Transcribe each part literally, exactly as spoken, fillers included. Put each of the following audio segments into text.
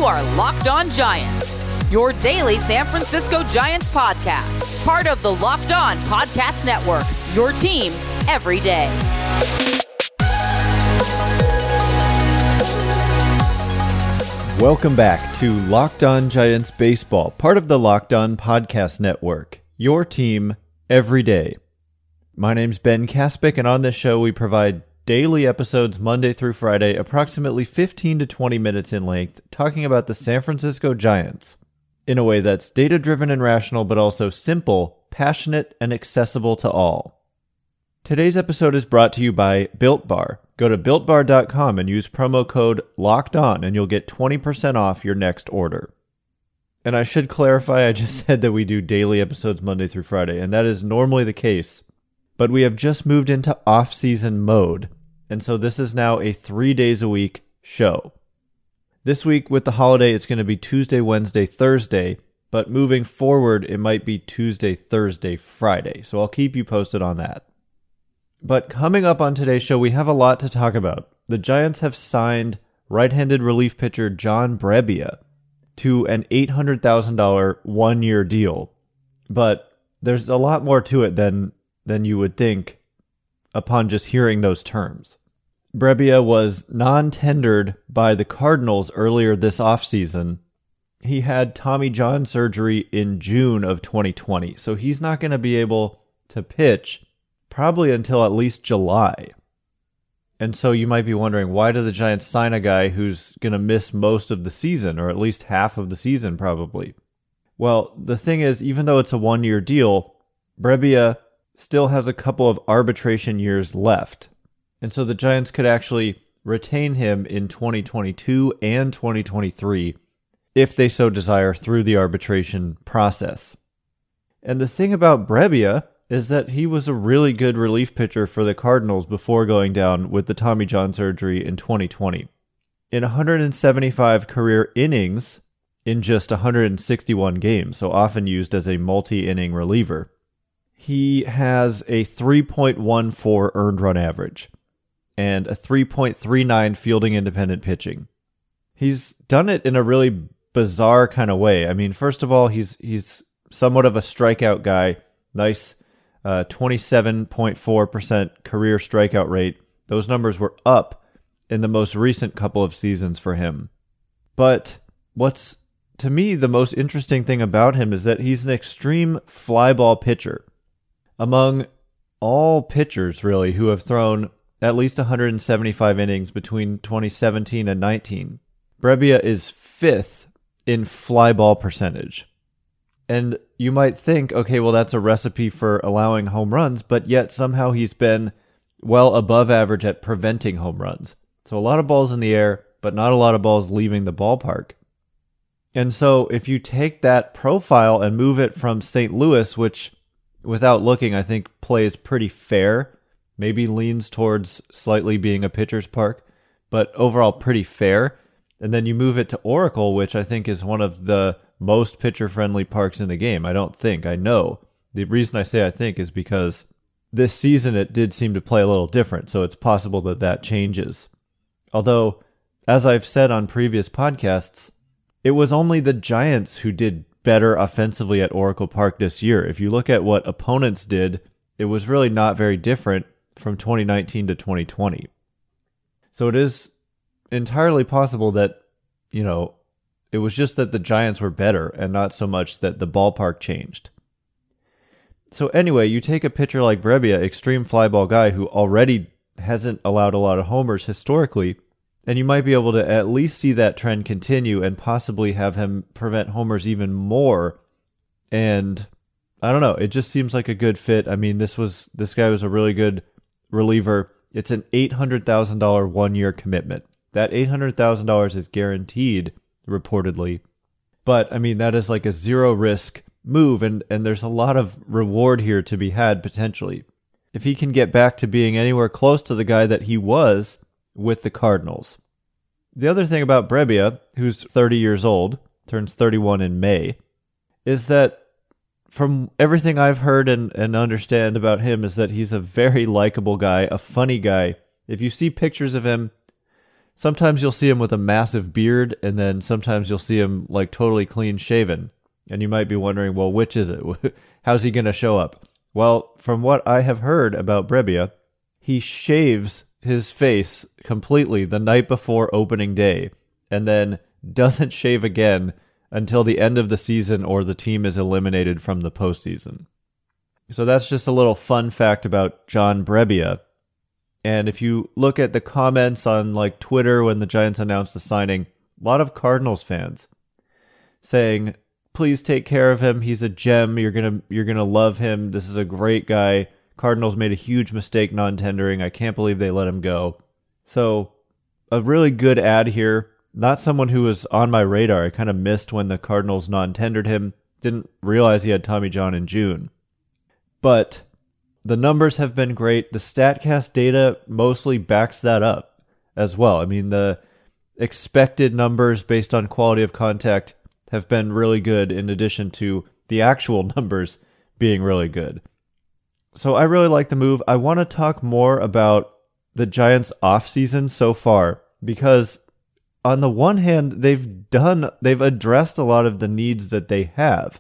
are Locked On Giants, your daily San Francisco Giants podcast. Part of the Locked On Podcast Network, your team every day. Welcome back to Locked On Giants Baseball, part of the Locked On Podcast Network, your team every day. My name's Ben Kaspick, and on this show we provide daily episodes Monday through Friday, approximately fifteen to twenty minutes in length, talking about the San Francisco Giants in a way that's data-driven and rational, but also simple, passionate, and accessible to all. Today's episode is brought to you by Built Bar. Go to built bar dot com and use promo code LOCKEDON and you'll get twenty percent off your next order. And I should clarify, I just said that we do daily episodes Monday through Friday, and that is normally the case. But we have just moved into off-season mode, and so this is now a three days a week show. This week with the holiday, it's going to be Tuesday, Wednesday, Thursday, but moving forward, it might be Tuesday, Thursday, Friday. So I'll keep you posted on that. But coming up on today's show, we have a lot to talk about. The Giants have signed right-handed relief pitcher John Brebbia to an eight hundred thousand dollars one-year deal. But there's a lot more to it than, than you would think upon just hearing those terms. Brebbia was non-tendered by the Cardinals earlier this offseason. He had Tommy John surgery in June of twenty twenty, so he's not going to be able to pitch probably until at least July. And so you might be wondering, why do the Giants sign a guy who's going to miss most of the season, or at least half of the season probably? Well, the thing is, even though it's a one-year deal, Brebbia still has a couple of arbitration years left. And so the Giants could actually retain him in twenty twenty-two and twenty twenty-three if they so desire through the arbitration process. And the thing about Brebbia is that he was a really good relief pitcher for the Cardinals before going down with the Tommy John surgery in twenty twenty. In one hundred seventy-five career innings in just one hundred sixty-one games, so often used as a multi-inning reliever, he has a three point one four earned run average and a three point three nine fielding independent pitching. He's done it in a really bizarre kind of way. I mean, first of all, he's he's somewhat of a strikeout guy. Nice uh, twenty-seven point four percent career strikeout rate. Those numbers were up in the most recent couple of seasons for him. But what's, to me, the most interesting thing about him is that he's an extreme fly ball pitcher. Among all pitchers, really, who have thrown at least one hundred seventy-five innings between twenty seventeen and nineteen, Brebbia is fifth in fly ball percentage. And you might think, okay, well, that's a recipe for allowing home runs, but yet somehow he's been well above average at preventing home runs. So a lot of balls in the air, but not a lot of balls leaving the ballpark. And so if you take that profile and move it from Saint Louis, which without looking, I think plays pretty fair, maybe leans towards slightly being a pitcher's park, but overall pretty fair. And then you move it to Oracle, which I think is one of the most pitcher-friendly parks in the game. I don't think, I know. The reason I say I think is because this season it did seem to play a little different, so it's possible that that changes. Although, as I've said on previous podcasts, it was only the Giants who did better offensively at Oracle Park this year. If you look at what opponents did, it was really not very different from twenty nineteen to twenty twenty. So it is entirely possible that, you know, it was just that the Giants were better and not so much that the ballpark changed. So anyway, you take a pitcher like Brebbia, extreme fly ball guy who already hasn't allowed a lot of homers historically, and you might be able to at least see that trend continue and possibly have him prevent homers even more. And I don't know, it just seems like a good fit. I mean, this was this guy was a really good reliever. It's an eight hundred thousand dollars one-year commitment. That eight hundred thousand dollars is guaranteed, reportedly. But, I mean, that is like a zero-risk move, and, and there's a lot of reward here to be had, potentially. If he can get back to being anywhere close to the guy that he was with the Cardinals. The other thing about Brebbia, who's thirty years old, turns thirty-one in May, is that from everything I've heard and, and understand about him is that he's a very likable guy, a funny guy. If you see pictures of him Sometimes you'll see him with a massive beard, and then sometimes you'll see him like totally clean shaven. And you might be wondering, well, which is it? How's he going to show up? Well, from what I have heard about Brebbia, he shaves his face completely the night before opening day, and then doesn't shave again until the end of the season or the team is eliminated from the postseason. So that's just a little fun fact about John Brebbia. And if you look at the comments on like Twitter when the Giants announced the signing, a lot of Cardinals fans saying, please take care of him. He's a gem. You're going to you're going to love him. This is a great guy. Cardinals made a huge mistake non-tendering. I can't believe they let him go. So a really good ad here. Not someone who was on my radar. I kind of missed when the Cardinals non-tendered him. Didn't realize he had Tommy John in June. But the numbers have been great. The StatCast data mostly backs that up as well. I mean, the expected numbers based on quality of contact have been really good in addition to the actual numbers being really good. So I really like the move. I want to talk more about the Giants offseason so far because on the one hand, they've done, they've addressed a lot of the needs that they have.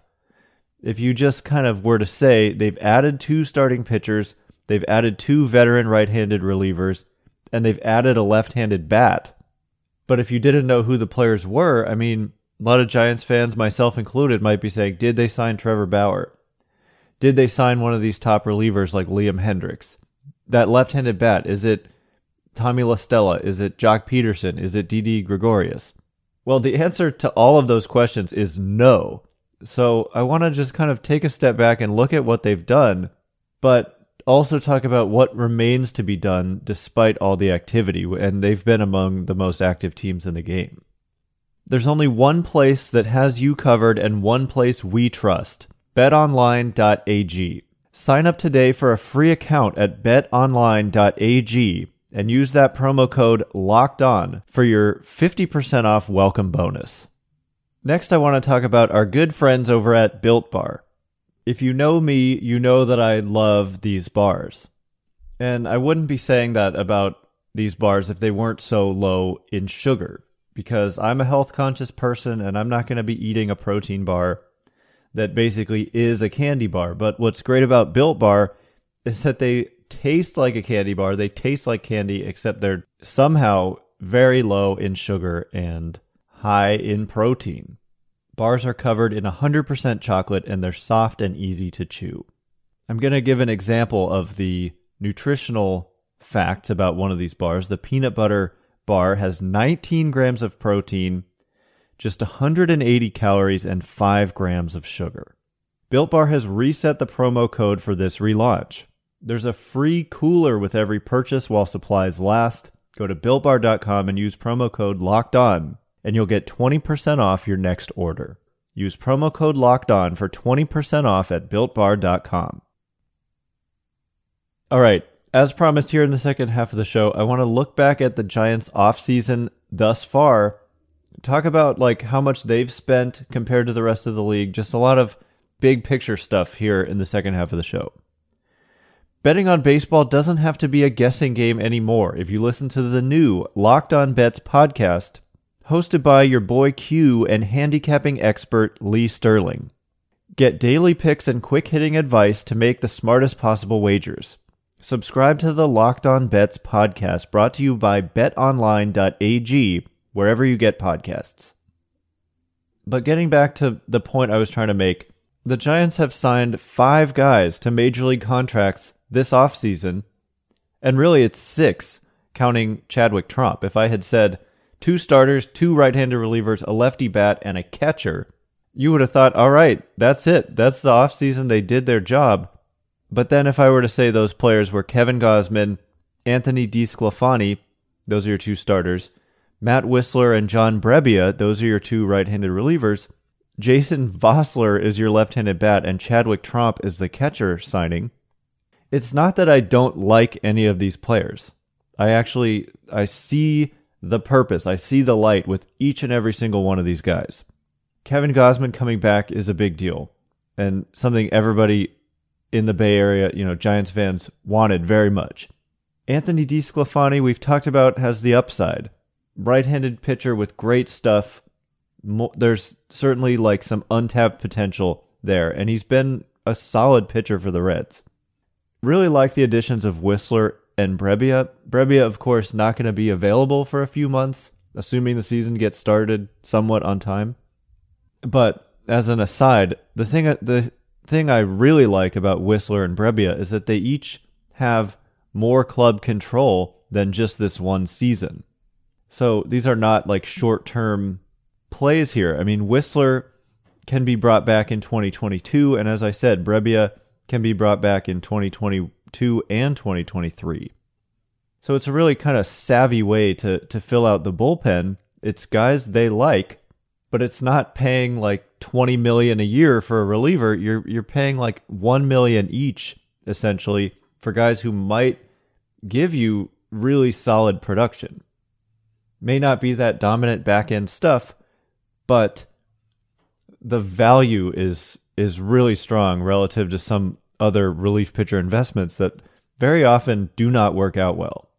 If you just kind of were to say they've added two starting pitchers, they've added two veteran right-handed relievers, and they've added a left-handed bat. But if you didn't know who the players were, I mean, a lot of Giants fans, myself included, might be saying, did they sign Trevor Bauer? Did they sign one of these top relievers like Liam Hendriks? That left-handed bat, is it Tommy La Stella? Is it Jock Peterson? Is it Didi Gregorius? Well, the answer to all of those questions is no. So I want to just kind of take a step back and look at what they've done, but also talk about what remains to be done despite all the activity, and they've been among the most active teams in the game. There's only one place that has you covered and one place we trust, bet online dot a g. Sign up today for a free account at bet online dot a g and use that promo code LOCKEDON for your fifty percent off welcome bonus. Next, I want to talk about our good friends over at Built Bar. If you know me, you know that I love these bars. And I wouldn't be saying that about these bars if they weren't so low in sugar, because I'm a health-conscious person and I'm not going to be eating a protein bar that basically is a candy bar. But what's great about Built Bar is that they taste like a candy bar. They taste like candy, except they're somehow very low in sugar and high in protein. Bars are covered in one hundred percent chocolate and they're soft and easy to chew. I'm going to give an example of the nutritional facts about one of these bars. The peanut butter bar has nineteen grams of protein, just one hundred eighty calories, and five grams of sugar. Built Bar has reset the promo code for this relaunch. There's a free cooler with every purchase while supplies last. Go to built bar dot com and use promo code LOCKEDON. And you'll get twenty percent off your next order. Use promo code LOCKEDON for twenty percent off at built bar dot com. All right, as promised here in the second half of the show, I want to look back at the Giants offseason thus far, talk about like how much they've spent compared to the rest of the league, just a lot of big picture stuff here in the second half of the show. Betting on baseball doesn't have to be a guessing game anymore. If you listen to the new Locked On Bets podcast, hosted by your boy Q and handicapping expert Lee Sterling. Get daily picks and quick-hitting advice to make the smartest possible wagers. Subscribe to the Locked On Bets podcast, brought to you by bet online dot a g, wherever you get podcasts. But getting back to the point I was trying to make, the Giants have signed five guys to Major League contracts this offseason, and really it's six, counting Chadwick Tromp. If I had said two starters, two right-handed relievers, a lefty bat, and a catcher, you would have thought, all right, that's it. That's the offseason. They did their job. But then if I were to say those players were Kevin Gausman, Anthony DeSclafani, those are your two starters, Matt Whistler and John Brebbia, those are your two right-handed relievers, Jason Vossler is your left-handed bat, and Chadwick Tromp is the catcher signing. It's not that I don't like any of these players. I actually, I see the purpose. I see the light with each and every single one of these guys. Kevin Gausman coming back is a big deal and something everybody in the Bay Area, you know, Giants fans wanted very much. Anthony DeSclafani, we've talked about, has the upside. right-handed pitcher with great stuff. Mo- there's certainly like some untapped potential there, and he's been a solid pitcher for the Reds. Really like the additions of Whistler and Brebbia. Brebbia, of course, not going to be available for a few months, assuming the season gets started somewhat on time. But as an aside, the thing the thing I really like about Whistler and Brebbia is that they each have more club control than just this one season. So these are not like short-term plays here. I mean, Whistler can be brought back in twenty twenty-two, and as I said, Brebbia can be brought back in twenty twenty-two and twenty twenty-three. So it's a really kind of savvy way to to fill out the bullpen. It's guys they like, but it's not paying like twenty million dollars a year for a reliever. You're you're paying like one million dollars each, essentially, for guys who might give you really solid production. May not be that dominant back-end stuff, but the value is is really strong relative to some other relief pitcher investments that very often do not work out well.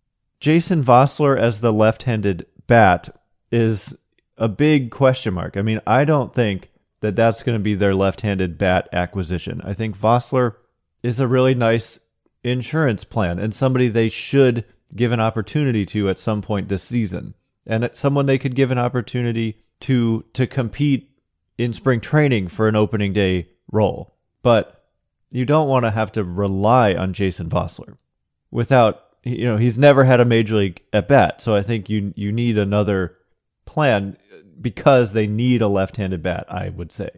Jason Vosler as the left-handed bat is a big question mark. I mean, I don't think that that's going to be their left-handed bat acquisition. I think Vosler is a really nice insurance plan and somebody they should give an opportunity to at some point this season. And it's someone they could give an opportunity to to compete in spring training for an opening day role. But you don't want to have to rely on Jason Vosler without, you know, he's never had a major league at bat. So I think you you need another plan because they need a left-handed bat, I would say.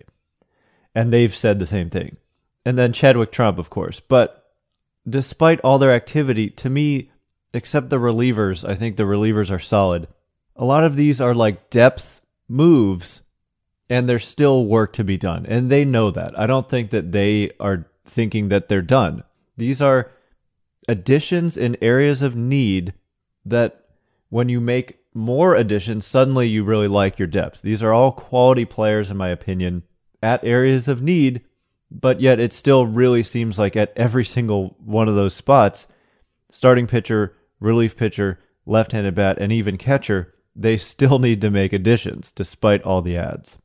And they've said the same thing. And then Chadwick Trump, of course. But despite all their activity, to me, except the relievers, I think the relievers are solid. A lot of these are like depth moves, and there's still work to be done. And they know that. I don't think that they are thinking that they're done. These are additions in areas of need that when you make more additions, suddenly you really like your depth. These are all quality players, in my opinion, at areas of need, but yet it still really seems like at every single one of those spots, starting pitcher, relief pitcher, left-handed bat, and even catcher, they still need to make additions despite all the ads.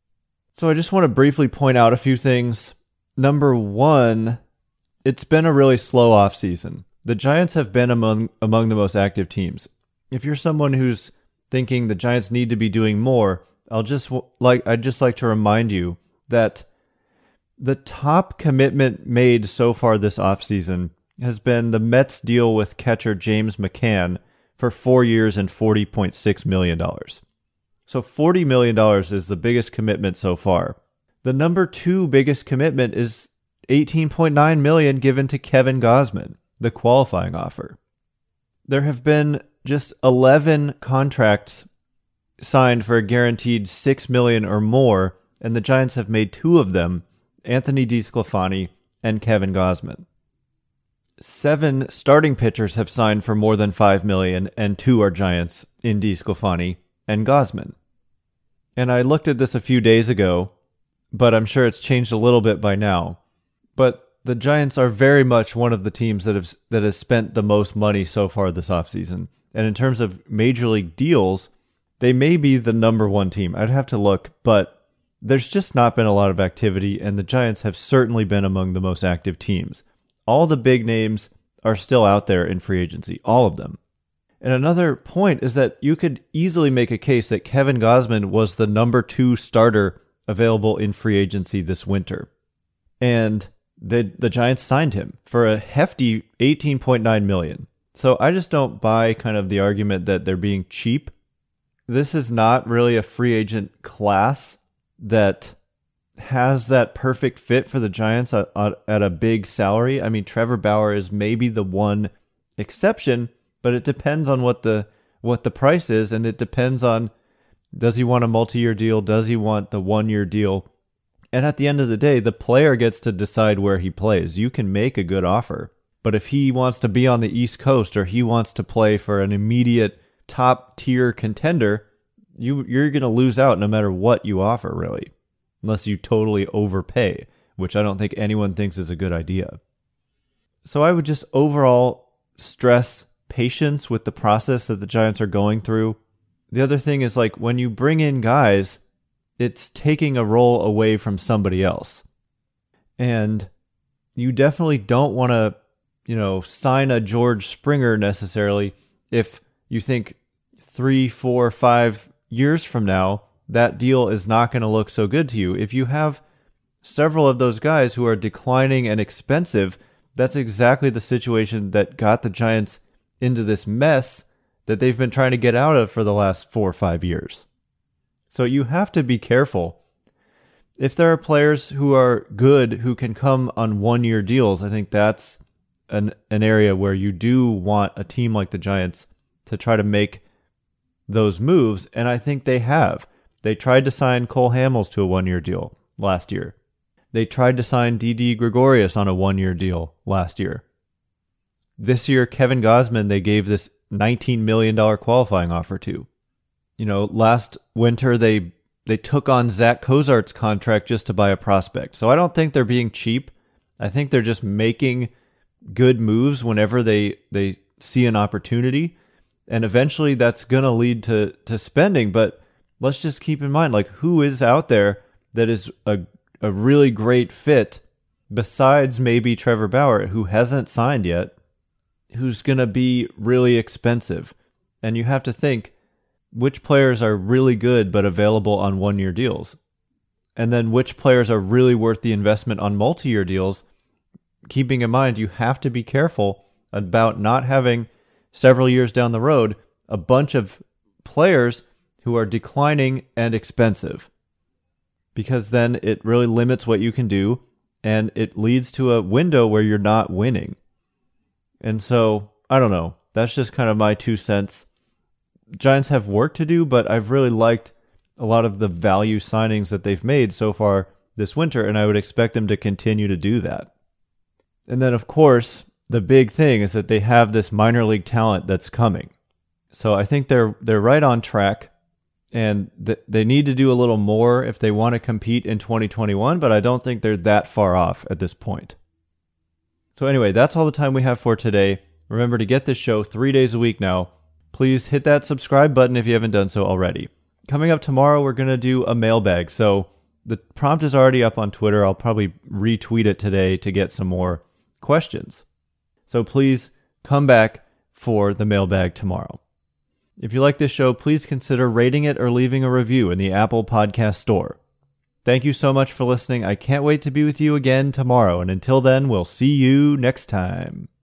So I just want to briefly point out a few things. Number one, it's been a really slow offseason. The Giants have been among among the most active teams. If you're someone who's thinking the Giants need to be doing more, I'll just like I'd just like to remind you that the top commitment made so far this offseason has been the Mets deal with catcher James McCann for four years and forty point six million dollars. So forty million dollars is the biggest commitment so far. The number two biggest commitment is eighteen point nine million dollars given to Kevin Gausman, the qualifying offer. There have been just eleven contracts signed for a guaranteed six million dollars or more, and the Giants have made two of them, Anthony DeSclafani and Kevin Gausman. Seven starting pitchers have signed for more than five million dollars, and two are Giants in DeSclafani and Gausman. And I looked at this a few days ago, but I'm sure it's changed a little bit by now. But the Giants are very much one of the teams that have that has spent the most money so far this offseason. And in terms of major league deals, they may be the number one team. I'd have to look, but there's just not been a lot of activity, and the Giants have certainly been among the most active teams. All the big names are still out there in free agency, all of them. And another point is that you could easily make a case that Kevin Gausman was the number two starter available in free agency this winter. And the the Giants signed him for a hefty eighteen point nine million dollars. So I just don't buy kind of the argument that they're being cheap. This is not really a free agent class that has that perfect fit for the Giants at, at a big salary. I mean, Trevor Bauer is maybe the one exception, but it depends on what the what the price is, and it depends on, does he want a multi-year deal? Does he want the one-year deal? And at the end of the day, the player gets to decide where he plays. You can make a good offer, but if he wants to be on the East Coast or he wants to play for an immediate top-tier contender, you, you're going to lose out no matter what you offer, really, unless you totally overpay, which I don't think anyone thinks is a good idea. So I would just overall stress patience with the process that the Giants are going through. the other thing is, like, when you bring in guys, it's taking a role away from somebody else. And you definitely don't want to, you know, sign a George Springer necessarily if you think three, four, five years from now, that deal is not going to look so good to you. If you have several of those guys who are declining and expensive, that's exactly the situation that got the Giants into this mess that they've been trying to get out of for the last four or five years. So you have to be careful. If there are players who are good who can come on one-year deals, I think that's an an area where you do want a team like the Giants to try to make those moves, and I think they have. They tried to sign Cole Hamels to a one-year deal last year. They tried to sign Didi Gregorius on a one-year deal last year. This year, Kevin Gausman, they gave this nineteen million dollars qualifying offer to. You know, last winter, they they took on Zach Cozart's contract just to buy a prospect. So I don't think they're being cheap. I think they're just making good moves whenever they, they see an opportunity. And eventually that's going to lead to, to spending. But let's just keep in mind, like, who is out there that is a, a really great fit besides maybe Trevor Bauer, who hasn't signed yet, who's going to be really expensive. And you have to think, which players are really good but available on one-year deals? And then which players are really worth the investment on multi-year deals? Keeping in mind, you have to be careful about not having several years down the road a bunch of players who are declining and expensive, because then it really limits what you can do and it leads to a window where you're not winning. And so, I don't know. That's just kind of my two cents. Giants have work to do, but I've really liked a lot of the value signings that they've made so far this winter, and I would expect them to continue to do that. And then, of course, the big thing is that they have this minor league talent that's coming. So I think they're they're right on track, and th- they need to do a little more if they want to compete in twenty twenty-one, but I don't think they're that far off at this point. So anyway, that's all the time we have for today. Remember to get this show three days a week now. Please hit that subscribe button if you haven't done so already. Coming up tomorrow, we're going to do a mailbag. So the prompt is already up on Twitter. I'll probably retweet it today to get some more questions. So please come back for the mailbag tomorrow. If you like this show, please consider rating it or leaving a review in the Apple Podcast Store. Thank you so much for listening. I can't wait to be with you again tomorrow. And until then, we'll see you next time.